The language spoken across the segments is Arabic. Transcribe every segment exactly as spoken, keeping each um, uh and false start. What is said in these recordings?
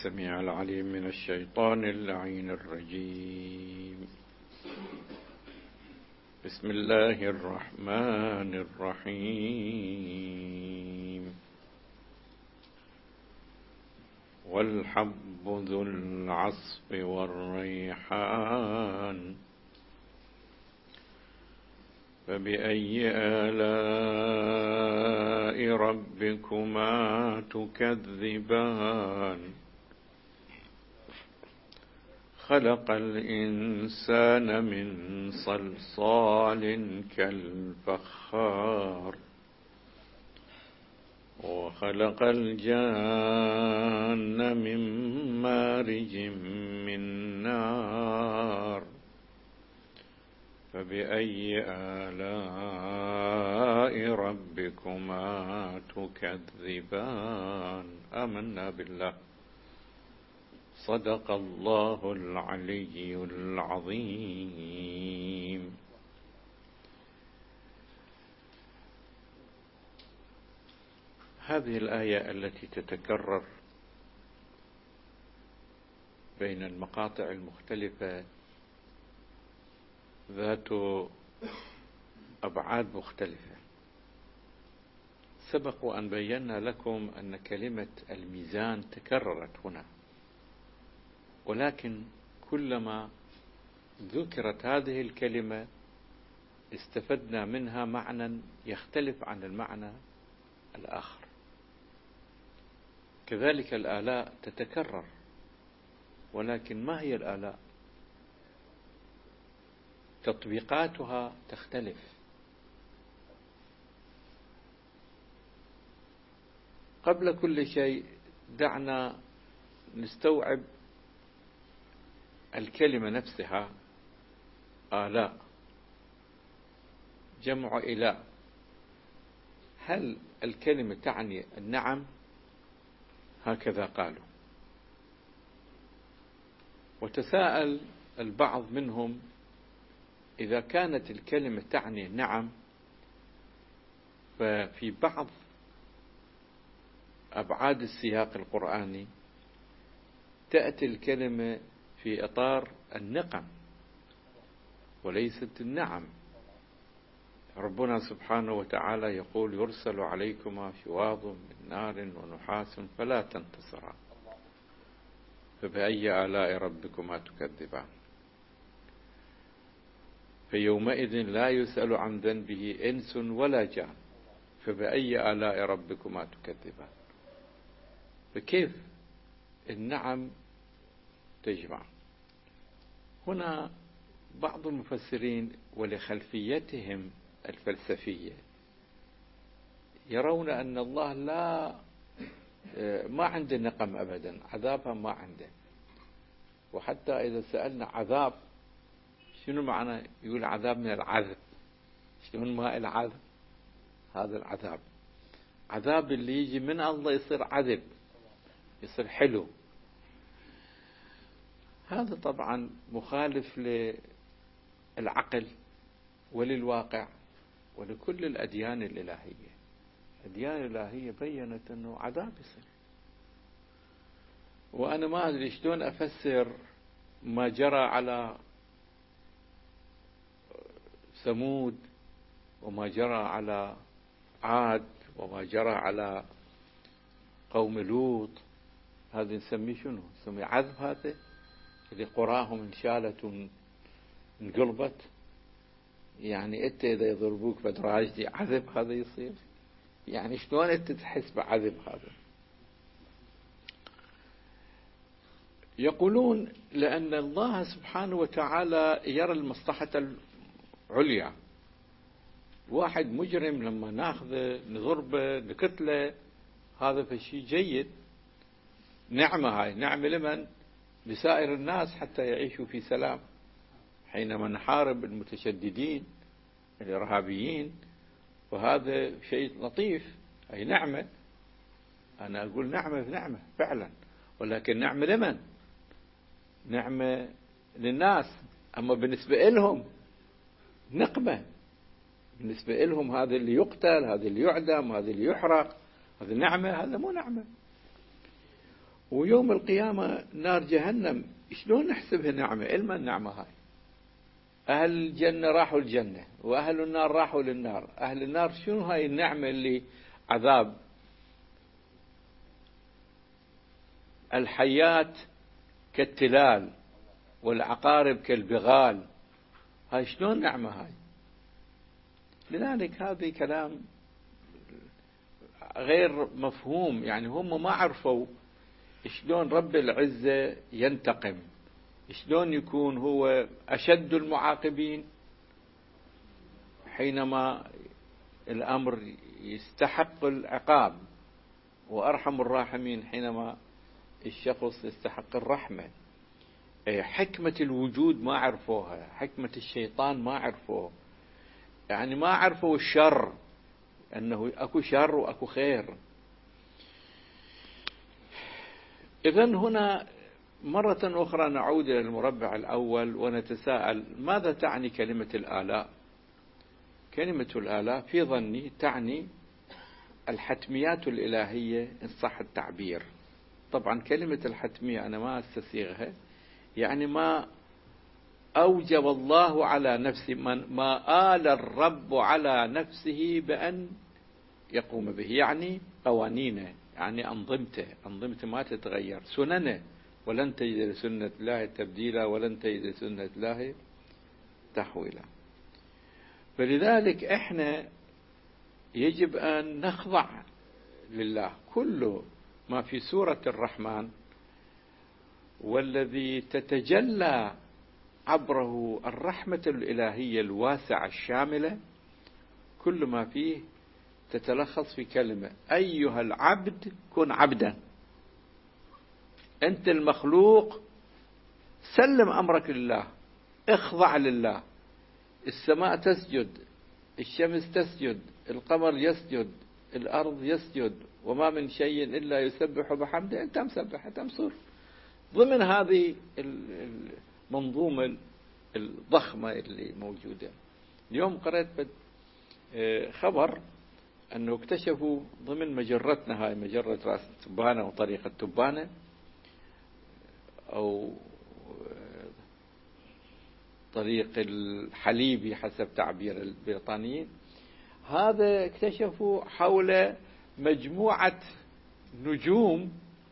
السميع العليم من الشيطان اللعين الرجيم. بسم الله الرحمن الرحيم. والحب ذو العصف والريحان فبأي آلاء ربكما تكذبان خلق الإنسان من صلصال كالفخار وخلق الجان من مارج من نار فبأي آلاء ربكما تكذبان. آمنا بالله. صدق الله العلي العظيم. هذه الآية التي تتكرر بين المقاطع المختلفة ذات أبعاد مختلفة. سبق وأن بينا لكم أن كلمة الميزان تكررت هنا، ولكن كلما ذكرت هذه الكلمة استفدنا منها معنى يختلف عن المعنى الآخر. كذلك الآلاء تتكرر، ولكن ما هي الآلاء؟ تطبيقاتها تختلف. قبل كل شيء دعنا نستوعب الكلمة نفسها. آلاء جمع إلاء. هل الكلمة تعني النعم؟ هكذا قالوا. وتساءل البعض منهم إذا كانت الكلمة تعني نعم، ففي بعض أبعاد السياق القرآني تأتي الكلمة في إطار النقم وليست النعم. ربنا سبحانه وتعالى يقول: يرسل عليكما شواظ من نار ونحاس فلا تنتصران فبأي آلاء ربكما تكذبان. فيومئذ لا يسأل عن ذنبه إنس ولا جان فبأي آلاء ربكما تكذبان. فكيف النعم تجمع؟ هنا بعض المفسرين ولخلفيتهم الفلسفية يرون أن الله لا ما عنده نقم أبدا، عذابها ما عنده. وحتى إذا سألنا عذاب شنو معنى، يقول عذاب من العذب. شنو ما العذب؟ هذا العذاب عذاب اللي يجي من الله يصير عذب، يصير حلو. هذا طبعا مخالف للعقل وللواقع ولكل الأديان الإلهية. الأديان الإلهية بيّنت أنه عذاب يصير. وأنا ما أدري شلون أفسر ما جرى على ثمود وما جرى على عاد وما جرى على قوم لوط. هذا نسميه شنو؟ نسميه عذب. هذا اللي قراهم انشالت وانقلبت. يعني انت اذا يضربوك بدراجتي عذب هذا يصير؟ يعني شلون انت تحس بعذب هذا؟ يقولون لأن الله سبحانه وتعالى يرى المصلحة العليا. واحد مجرم لما ناخذه نضربه نقتله هذا فشي جيد، نعمة. هاي نعمة لمن؟ لسائر الناس حتى يعيشوا في سلام. حينما نحارب المتشددين الإرهابيين وهذا شيء لطيف، أي نعمة. أنا أقول نعمة في نعمة فعلا، ولكن نعمة لمن؟ نعمة للناس. أما بالنسبة لهم نقمة. بالنسبة لهم هذا اللي يقتل، هذا اللي يعدم، هذا اللي يحرق، هذا نعمة؟ هذا مو نعمة. ويوم القيامة نار جهنم شلون نحسبها نعمة؟ علما النعمة هاي أهل الجنة راحوا الجنة وأهل النار راحوا للنار. أهل النار شنو هاي النعمة اللي عذاب؟ الحيات كالتلال والعقارب كالبغال، هاي شلون نعمة هاي؟ لذلك هذا كلام غير مفهوم. يعني هم ما عرفوا شلون رب العزة ينتقم، شلون يكون هو أشد المعاقبين حينما الأمر يستحق العقاب، وأرحم الراحمين حينما الشخص يستحق الرحمة. حكمة الوجود ما عرفوها، حكمة الشيطان ما عرفوه، يعني ما عرفوا الشر، أنه أكو شر وأكو خير. إذن هنا مرة أخرى نعود إلى المربع الأول ونتساءل ماذا تعني كلمة الآلاء؟ كلمة الآلاء في ظني تعني الحتميات الإلهية إن صح التعبير. طبعا كلمة الحتمية أنا ما أستسيغها، يعني ما أوجب الله على نفسه، ما آل الرب على نفسه بأن يقوم به، يعني قوانينه، يعني أنظمته، أنظمته ما تتغير، سننه، ولن تجد لسنة الله تبديلا ولن تجد لسنة الله تحويلا. فلذلك احنا يجب أن نخضع لله. كل ما في سورة الرحمن والذي تتجلى عبره الرحمة الإلهية الواسعة الشاملة، كل ما فيه تتلخص في كلمة: أيها العبد كن عبدا. أنت المخلوق سلم أمرك لله، اخضع لله. السماء تسجد، الشمس تسجد، القمر يسجد، الأرض يسجد، وما من شيء إلا يسبح بحمده. أنت مسبح، أنت مصر ضمن هذه المنظومة الضخمة اللي موجودة. اليوم قرأت خبر أنه اكتشفوا ضمن مجرتنا هاي، مجرة رأس التبانة وطريق التبانة أو طريق الحليبي حسب تعبير البريطانيين، هذا اكتشفوا حول مجموعة نجوم.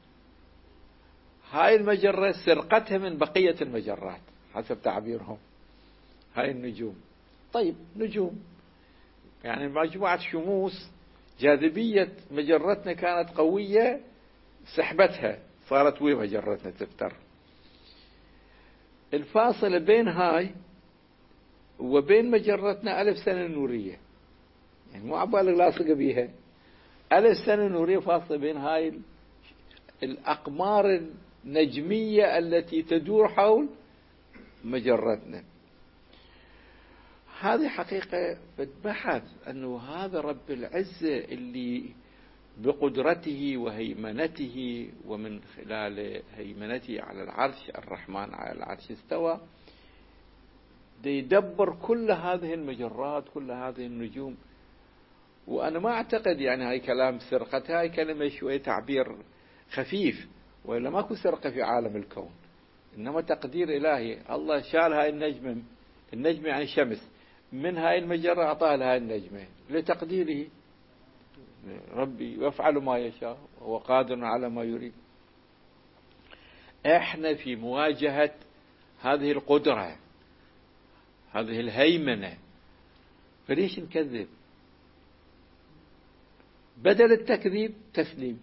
هاي المجرة سرقتها من بقية المجرات حسب تعبيرهم، هاي النجوم. طيب نجوم يعني مجموعة شموس، جاذبية مجرتنا كانت قوية، سحبتها صارت ويا مجرتنا تفتر. الفاصلة بين هاي وبين مجرتنا ألف سنة نورية، يعني مو عبالك لاصقة بيها، ألف سنة نورية فاصلة بين هاي الأقمار النجمية التي تدور حول مجرتنا. هذه حقيقة بتبحث أنه هذا رب العزة اللي بقدرته وهيمنته ومن خلال هيمنته على العرش، الرحمن على العرش استوى، يدبر كل هذه المجرات، كل هذه النجوم. وأنا ما أعتقد يعني هاي كلام سرقة، هاي كلمة شوية تعبير خفيف، وإلا ماكو سرقة في عالم الكون، إنما تقدير إلهي. الله شال هاي النجمة، النجمة يعني شمس، من هاي المجرة أعطاها لهاي النجمة لتقديره. ربي يفعل ما يشاء وهو قادر على ما يريد. احنا في مواجهة هذه القدرة، هذه الهيمنة، فليش نكذب؟ بدل التكذيب تسليم.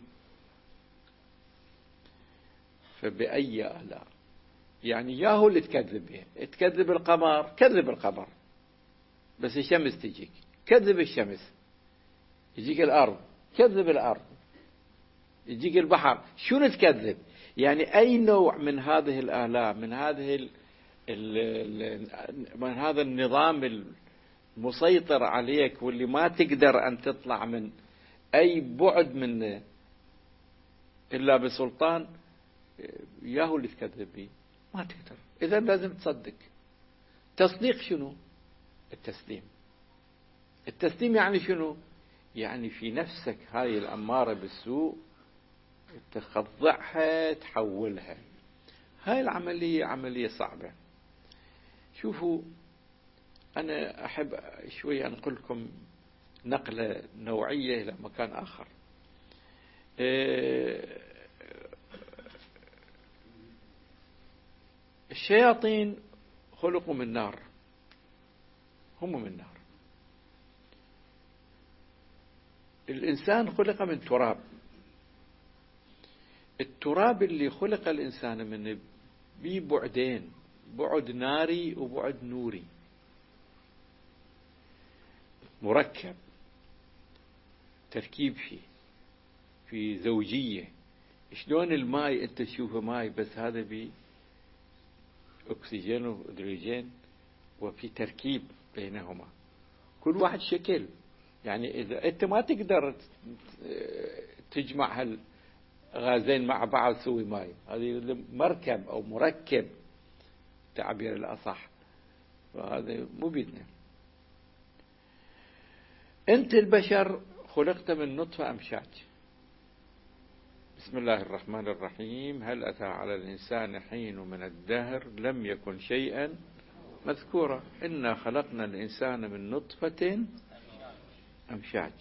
فبأي آلاء، يعني ياهو اللي تكذب به، تكذب القمر كذب القمر، بس الشمس تجيك، كذب الشمس. يجيك الأرض كذب الأرض، يجيك البحر، شو نتكذب؟ يعني أي نوع من هذه الآلاء، من هذه ال ال من هذا النظام المسيطر عليك واللي ما تقدر أن تطلع من أي بعد منه إلا بسلطان، ياهو اللي تكذب به، ما تقدر. إذا لازم تصدق. تصديق شنو؟ التسليم. التسليم يعني شنو؟ يعني في نفسك هاي الأمارة بالسوء تخضعها تحولها. هاي العملية عملية صعبة. شوفوا، أنا أحب شوية أنقل لكم نقلة نوعية إلى مكان آخر. الشياطين خلقوا من نار، هم من نار. الإنسان خلق من تراب. التراب اللي خلق الإنسان منه بيه بعدين، بعد ناري وبعد نوري، مركب تركيب فيه، في زوجية. شلون الماء انت تشوفه ماء بس هذا بيه اكسجين وهيدروجين، وفي تركيب بينهما، كل واحد شكل. يعني اذا انت ما تقدر تجمع هالغازين مع بعض تسوي ماء، هذه مركب او مركب تعبير الاصح، وهذا مو بيدنا. انت البشر خلقت من نطفة امشاج. بسم الله الرحمن الرحيم. هل أتى على الإنسان حين من الدهر لم يكن شيئا مذكورا. إنا خلقنا الإنسان من نطفة أمشاج.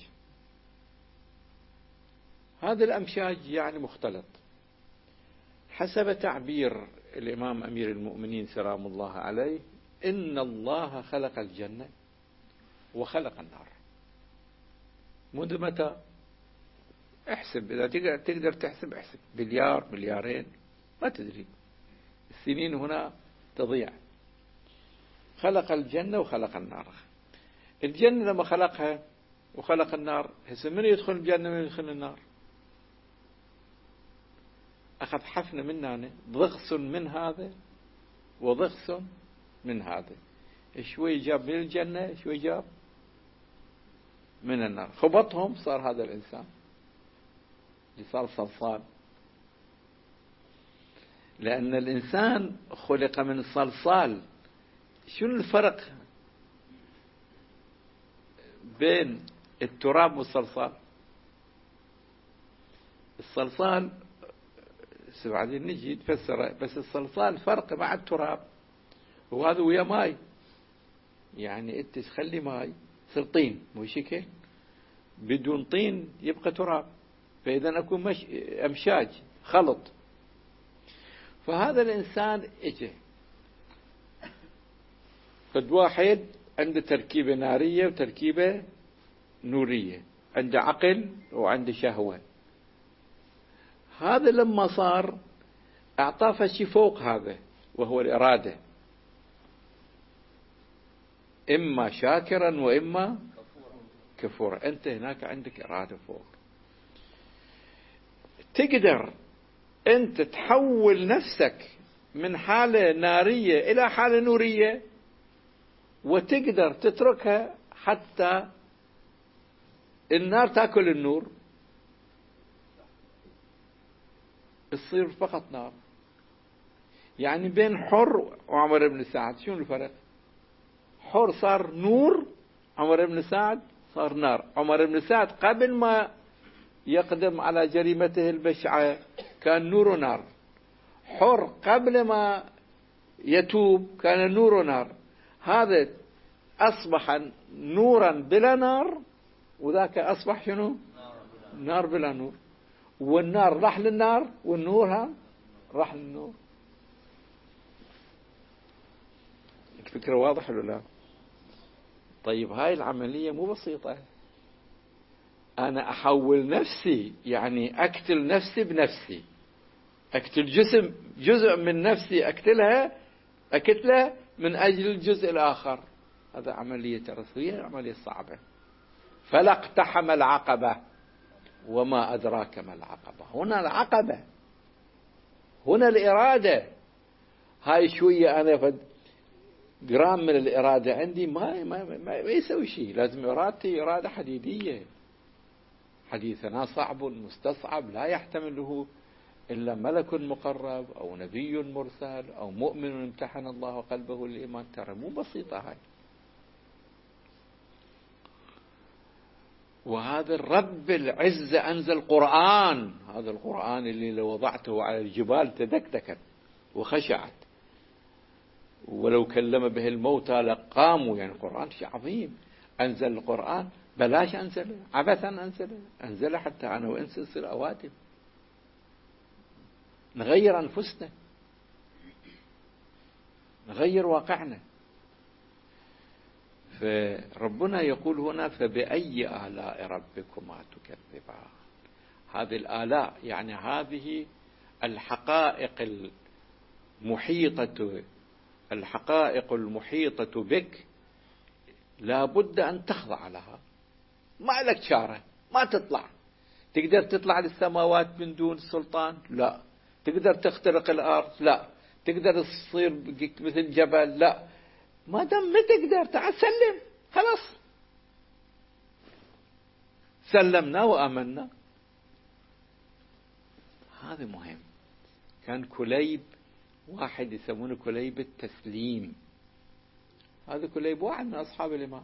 هذا الأمشاج يعني مختلط. حسب تعبير الإمام أمير المؤمنين سلام الله عليه، إن الله خلق الجنة وخلق النار. منذ متى؟ احسب، إذا تقدر تحسب احسب، مليار مليارين ما تدري، السنين هنا تضيع. خلق الجنة وخلق النار. الجنة لما خلقها وخلق النار، هسه من يدخل الجنة من يدخل النار؟ أخذ حفنة من هنا، ضغص من هذا وضغص من هذا، شوي جاب من الجنة شوي جاب من النار، خبطهم صار هذا الإنسان اللي صار صلصال. لأن الإنسان خلق من صلصال. شنو الفرق بين التراب والصلصال؟ الصلصال بعدين نجي نفسره، بس الصلصال فرق مع التراب، وهذا ويا ماي. يعني انت تخلي ماي يصير طين، مو شكل، بدون طين يبقى تراب، فإذا أكون مش أمشاج خلط. فهذا الإنسان إجه قد واحد عنده تركيبة نارية وتركيبة نورية، عنده عقل وعنده شهوة. هذا لما صار أعطاه شيء فوق هذا، وهو الإرادة، إما شاكرا وإما كفورا. أنت هناك عندك إرادة فوق، تقدر أنت تحول نفسك من حالة نارية إلى حالة نورية، وتقدر تتركها حتى النار تأكل النور، تصير فقط نار. يعني بين حر وعمر بن سعد شنو الفرق؟ حر صار نور، عمر بن سعد صار نار. عمر بن سعد قبل ما يقدم على جريمته البشعة كان نور ونار. حر قبل ما يتوب كان نور ونار. هذا أصبح نورا بلا نار، وذاك أصبح شنو؟ نار بلا نور. والنار راح للنار والنور راح للنور. الفكرة واضح ولا لا؟ طيب هاي العملية مو بسيطة. أنا أحول نفسي، يعني أقتل نفسي بنفسي، أقتل جسم جزء من نفسي، أقتلها أقتله من أجل الجزء الآخر. هذا عملية ترسوية، عملية صعبة. فلا اقتحم العقبة وما أدراك ما العقبة. هنا العقبة، هنا الإرادة. هاي شوية أنا فد جرام من الإرادة عندي ما ما ما, ما يسوي شيء. لازم إرادتي إرادة حديدية. حديثنا صعب مستصعب، لا يحتمله إلا ملك مقرب أو نبي مرسل أو مؤمن امتحن الله قلبه للإيمان. ترى مو بسيطة هاي. وهذا الرب العزة أنزل قرآن، هذا القرآن اللي لو وضعته على الجبال تدكدكت وخشعت، ولو كلم به الموتى لقاموا. يعني القرآن شيء عظيم. أنزل القرآن، بلاش أنزله عبثا، أنزله أنزله حتى أنا وإنت نصير أوادم، نغير أنفسنا، نغير واقعنا. فربنا يقول هنا فبأي آلاء ربكما تكذبان. هذه الآلاء يعني هذه الحقائق المحيطة، الحقائق المحيطة بك لا بد أن تخضع لها، ما لك شارة، ما تطلع. تقدر تطلع للسماوات من دون سلطان؟ لا. تقدر تخترق الأرض؟ لا. تقدر تصير مثل جبل؟ لا. ما دام ما تقدر تعال سلم، خلاص سلمنا وآمنا. هذا مهم. كان كليب واحد يسمونه كليب التسليم، هذا كليب واحد من أصحاب الإمام،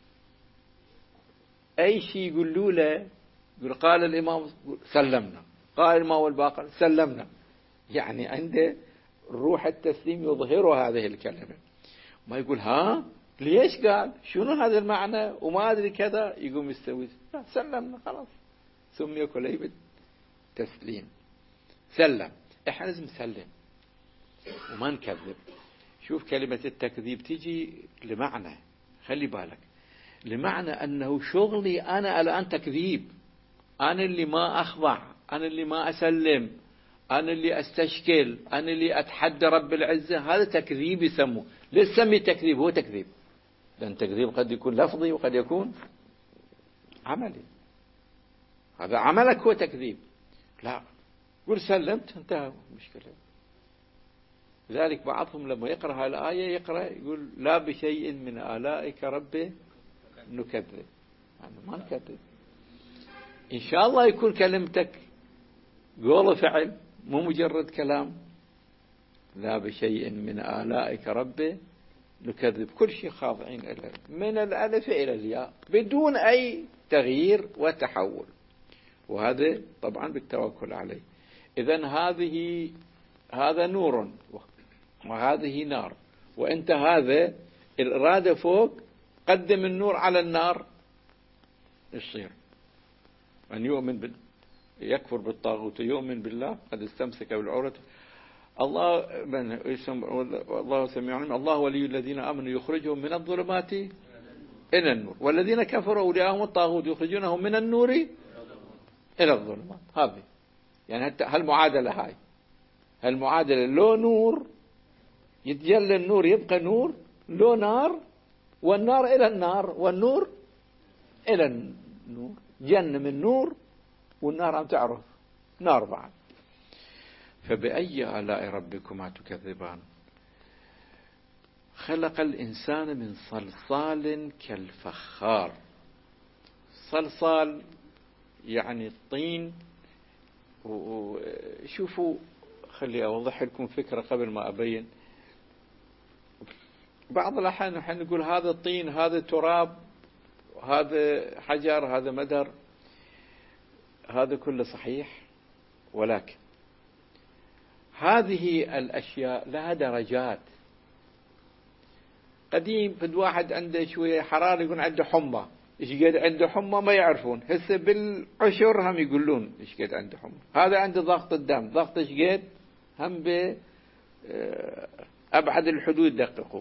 أي شيء يقولوا له يقول قال الإمام سلمنا، قال الإمام والباقر سلمنا. يعني عنده روح التسليم يظهر هذه الكلمة، ما يقول ها ليش قال شنو هذا المعنى وما أدري كذا، يقوم يستوي لا سلمنا خلاص. سمي كليب التسليم، سلم. احنا لازم نسلم وما نكذب. شوف كلمة التكذيب تيجي لمعنى، خلي بالك، لمعنى أنه شغلي أنا الآن تكذيب، أنا اللي ما أخضع، أنا اللي ما أسلم، أنا اللي أستشكل، أنا اللي أتحدى رب العزة. هذا تكذيب يسموه. ليش سمي تكذيب؟ هو تكذيب، لأن تكذيب قد يكون لفظي وقد يكون عملي. هذا عملك هو تكذيب. لا، قل سلمت انتهى مشكلة. لذلك بعضهم لما يقرأ الآية يقرأ يقول لا بشيء من آلائك ربي نكذب، يعني ما نكذب. إن شاء الله يكون كلمتك قول فعل مو مجرد كلام. لا بشيء من آلائك ربي نكذب، كل شيء خاضعين إليه من الألف إلى الياء بدون أي تغيير وتحول، وهذا طبعا بالتوكل عليه. إذن هذه هذا نور وهذه نار، وأنت هذا الإرادة فوق، قدم النور على النار، يصير من يؤمن بال يكفر بالطاغوت يؤمن بالله قد استمسك بالعروة. الله من الله سميع عليم. الله ولي الذين آمنوا يخرجهم من الظلمات إلى النور، والذين كفروا أولياءهم الطاغوت يخرجونهم من النور إلى الظلمات. هذه يعني هالمعادلة هاي، هالمعادلة لو نور يتجلى النور يبقى نور، لو نار والنار إلى النار والنور إلى النور. جنة من نور والنار عم تعرف نار بعد. فبأي آلاء ربكما تكذبان. خلق الإنسان من صلصال كالفخار. صلصال يعني الطين. وشوفوا خلي أوضح لكم فكرة قبل ما أبين. بعض الأحيان نحن نقول هذا الطين، هذا تراب، هذا حجر، هذا مدر، هذا كله صحيح، ولكن هذه الأشياء لها درجات. قديم فد واحد عنده شوية حرارة يكون عنده حمى، إيش قد عنده حمى ما يعرفون، هسه بالعشر هم يقولون إيش قد عنده حمى. هذا عنده ضغط الدم، ضغط إيش قد هم بأبعد الحدود دققوا.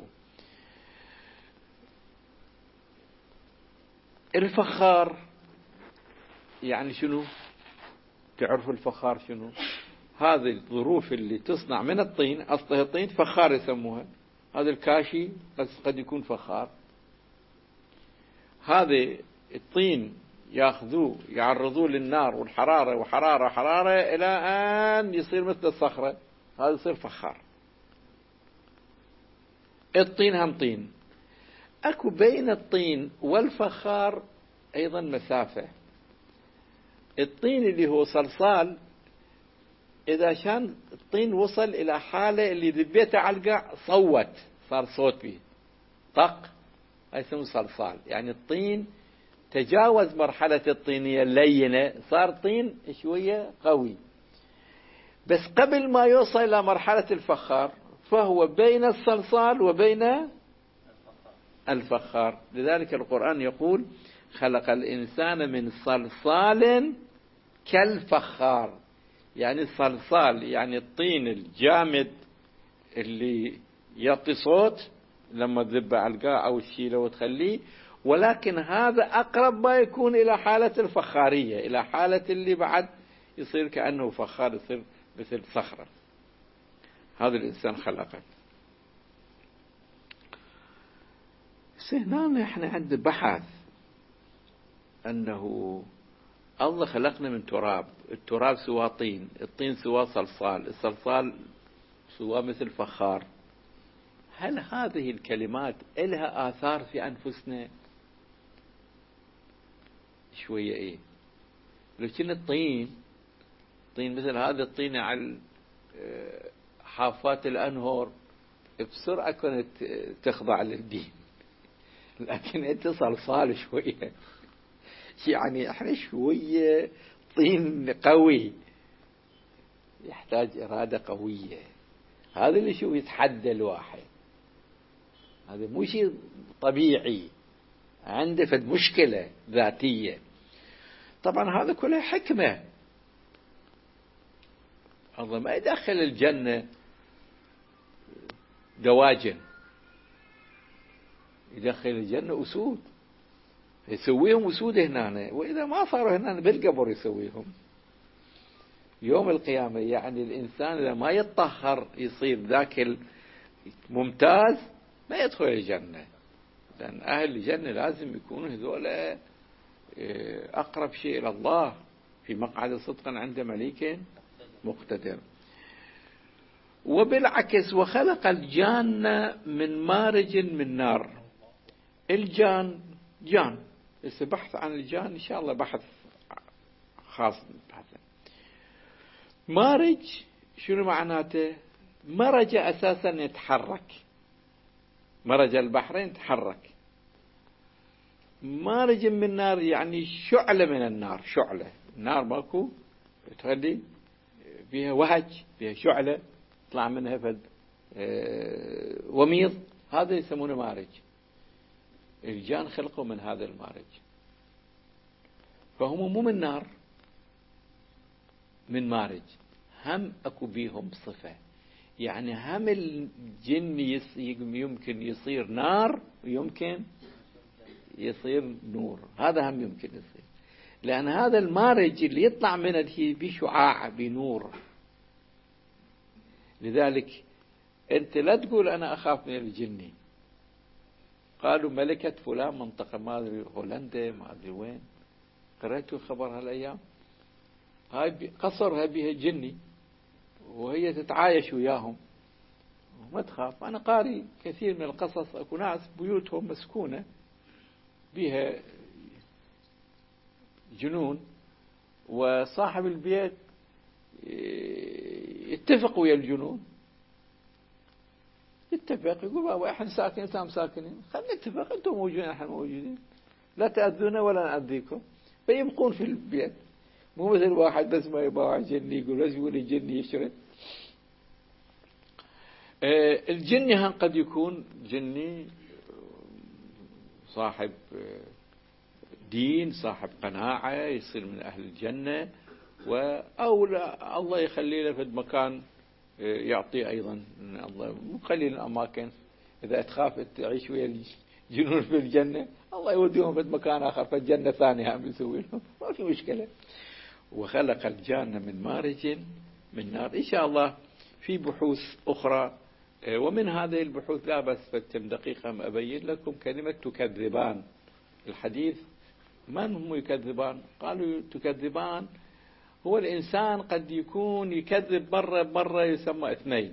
الفخار يعني شنو؟ تعرفوا الفخار شنو؟ هذه الظروف اللي تصنع من الطين، أصلها الطين فخار يسموها. هذا الكاشي بس قد يكون فخار. هذا الطين ياخذوه يعرضوه للنار والحرارة وحرارة حرارة إلى أن يصير مثل الصخرة، هذا يصير فخار. الطين هم طين. أكو بين الطين والفخار أيضا مسافة. الطين اللي هو صلصال إذا كان الطين وصل إلى حالة اللي ذبيته على القاع صوت، صار صوت به طق، هاي يسمى صلصال. يعني الطين تجاوز مرحلة الطينية اللينة، صار طين شوية قوي، بس قبل ما يوصل إلى مرحلة الفخار فهو بين الصلصال وبين الفخار. لذلك القرآن يقول خلق الإنسان من صلصال كالفخار، يعني الصلصال يعني الطين الجامد اللي يعطي صوت لما تذبه على القاع أو تشيله وتخليه، ولكن هذا أقرب ما يكون إلى حالة الفخارية، إلى حالة اللي بعد يصير كأنه فخار، يصير مثل صخرة. هذا الإنسان خلقه. هنا احنا عند بحث أنه الله خلقنا من تراب، التراب سوى طين، الطين سوى صلصال، الصلصال سوى مثل فخار. هل هذه الكلمات إلها آثار في أنفسنا؟ شوية إيه. لو كنا الطين طين مثل هذا الطين على حافات الأنهر بسرعة كانت تخضع للدين، لكن أنت صلصال شوية، يعني احنا شوية طين قوي يحتاج إرادة قوية. هذا اللي شو يتحدى الواحد، هذا مو شيء طبيعي، عنده فد مشكلة ذاتية. طبعا هذا كله حكمة. الله ما يدخل الجنة دواجن، يدخل الجنة أسود، يسويهم أسود هنا، وإذا ما صاروا هنا بالقبر يسويهم يوم القيامة. يعني الإنسان إذا ما يتطهر يصير ذاك ممتاز ما يدخل الجنة، لأن أهل الجنة لازم يكونوا هذول أقرب شيء إلى الله، في مقعد صدق عند مليك مقتدر. وبالعكس وخلق الجان من مارج من نار. الجان جان، بس بحث عن الجان إن شاء الله بحث خاص بحث. مارج شنو معناته؟ مرج أساسا يتحرك، مرج البحرين تحرك. مارج من نار يعني شعلة من النار، شعلة النار ماكو تخلي فيها وهج، فيها شعلة يطلع منها فد وميض، هذا يسمونه مارج. الجان خلقوا من هذا المارج، فهم مو من نار، من مارج. هم اكو بيهم صفة، يعني هم الجن يمكن يصير نار ويمكن يصير نور، هذا هم يمكن يصير، لأن هذا المارج اللي يطلع منه بشعاع بنور. لذلك أنت لا تقول أنا أخاف من الجني. قالوا ملكة فلان منطقة ما أدري هولندا ما أدري وين، قرأتوا خبر هالأيام، هاي قصرها بها جني وهي تتعايش وياهم وما تخاف. أنا قاري كثير من القصص، أكو ناس بيوتهم مسكونة بها جنون، وصاحب البيت يتفق ويا الجنون، يتفق يقول بابا احنا ساكنين سام ساكنين، خلينا نتفق، انتم موجودين احنا موجودين، لا تأذونا ولا نأذيكم، فيبقون في البيت. مو مثل واحد بس ما يباع جني يقول بس يقول الجني يشرد. آه الجني قد يكون جني صاحب دين، صاحب قناعة، يصير من أهل الجنة، أو الله يخلي له في مكان يعطي أيضا. الله مو قليل الأماكن إذا تخاف تعيش ويا الجنون في الجنة الله يوديهم في مكان آخر في الجنة ثانية هم يسوي لهم، ما في مشكلة. وخلق الجان من مارج من نار. إن شاء الله في بحوث أخرى، ومن هذه البحوث لا بس فتم دقيقة أبين لكم كلمة تكذبان. الحديث من هم يكذبان؟ قالوا تكذبان هو الإنسان قد يكون يكذب مرة مرة يسمى اثنين.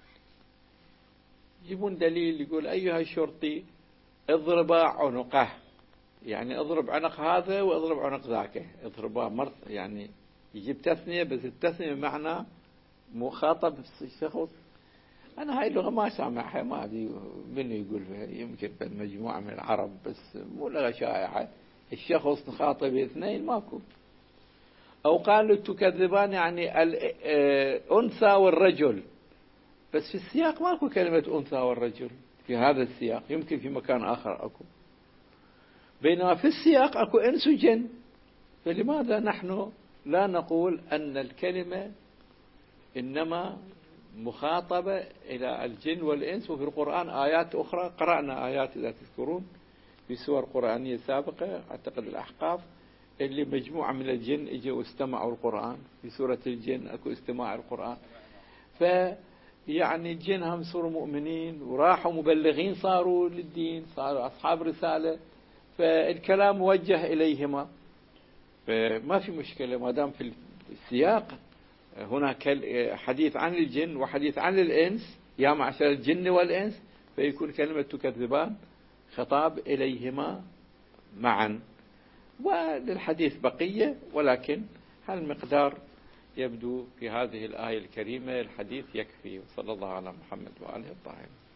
يجيبون دليل يقول أيها الشرطي اضرب عنقه، يعني اضرب عنق هذا واضرب عنق ذاك، اضربه مرة، يعني يجيب تثنية، بس التثنية بمعنى مخاطب شخص. أنا هاي اللغة ما سامعها، ما أدري من يقول فيها، يمكن في مجموعة من العرب بس مو لغة شائعة. الشخص نخاطب اثنين ماكو. أو قالوا تكذبان يعني الأنثى والرجل، بس في السياق ماكو كلمة أنثى والرجل في هذا السياق، يمكن في مكان آخر أكو، بينما في السياق أكو إنس وجن. فلماذا نحن لا نقول أن الكلمة إنما مخاطبة إلى الجن والإنس؟ وفي القرآن آيات أخرى، قرأنا آيات إذا تذكرون في سور قرآنية سابقة، أعتقد الأحقاف، اللي مجموعة من الجن اجوا واستمعوا القرآن. في سورة الجن أكو استماع القرآن. فيعني الجن هم صاروا مؤمنين وراحوا مبلغين، صاروا للدين، صاروا أصحاب رسالة، فالكلام موجه إليهما، فما في مشكلة ما دام في السياق هناك حديث عن الجن وحديث عن الإنس، يا معشر الجن والإنس، فيكون كلمة تكذبان خطاب إليهما معا. وللحديث بقية، ولكن هالمقدار يبدو في هذه الآية الكريمة الحديث يكفي. وصلى الله على محمد وآله الطاهرين.